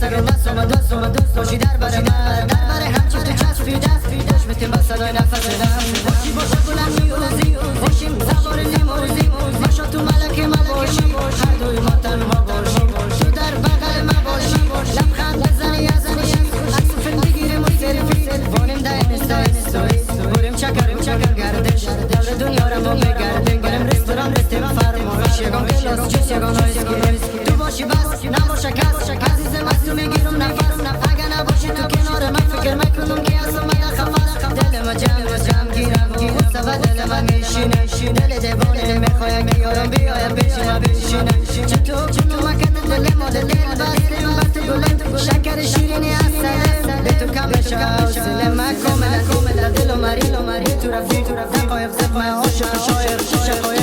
سر و دست باشی در بر من، در بر هم چفت چسبی دست میتیم با صدای نفس دم باشی باشه بلند میوزی باشیم سوار لیموزین باشا تو ملک ما باشی هر دوی ما تنها باشیم تو در بغل ما باشی لبخند بزنی از عکس فیلم بگیریم و سلفی بانیم ده اینستایی بریم چکر گردش دور دنیا رو ما بگردیم بریم رستوران رستیم فرمایش یگان کلاس جوس یگان آیسکی تو باشی بس نباشه کس عزیزم از تو میگیرم نفس اگه نباشی تو کنار من فکر میکنم که از من خفاست دل ما جمع گیرم غصه و دل من میشینه دل دیوانه میخوای که یارم بیایم بشینه چطور مکت دل ما دل بستیم بست گلم شکر شیرینی اصله به تو کم بشه حوصله من کامل دل و مری تو رفتی قایب زد من عاشق شاعر